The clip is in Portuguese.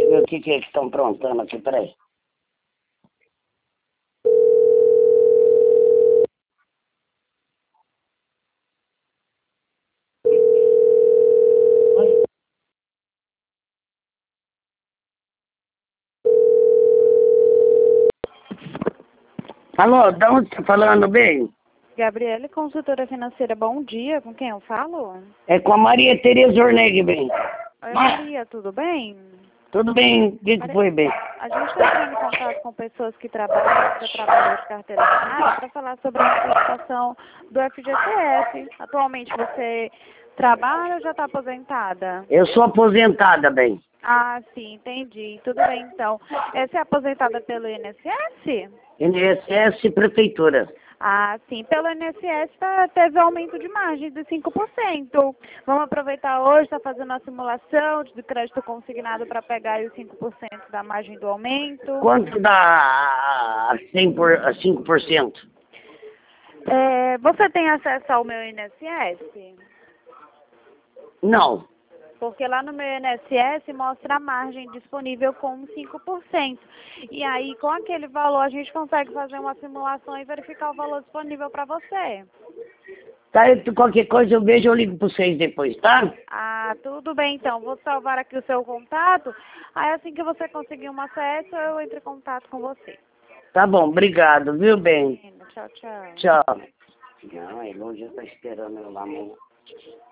eu ver o que é que estão aprontando aqui, peraí. Alô, de onde você tá falando, bem? Gabriele, consultora financeira, bom dia. Com quem eu falo? É com a Maria Tereza Orneg, bem. Oi, Maria, tudo bem? Tudo bem? O que Maria, foi, bem? a gente está entrando em contato com pessoas que trabalham, já trabalhou de carteira assinada, para falar sobre a antecipação do FGTS. Atualmente você trabalha ou já está aposentada? Eu sou aposentada, bem. Ah, sim, entendi. Tudo bem, então. Você é aposentada pelo INSS? INSS Prefeitura. Ah, sim. Pelo INSS teve aumento de margem de 5%. Vamos aproveitar hoje, está fazendo a simulação de crédito consignado para pegar aí os 5% da margem do aumento. Quanto dá a 5%? Você tem acesso ao meu INSS? Não. Porque lá no meu INSS mostra a margem disponível com 5%. E aí, com aquele valor, a gente consegue fazer uma simulação e verificar o valor disponível para você. Tá, qualquer coisa eu vejo, eu ligo para vocês depois, tá? Ah, tudo bem então. Vou salvar aqui o seu contato. Aí assim que você conseguir um acesso, eu entro em contato com você. Tá bom, obrigado, viu, bem? Tchau, tchau. Tchau. Não, ele hoje está esperando eu lá amanhã.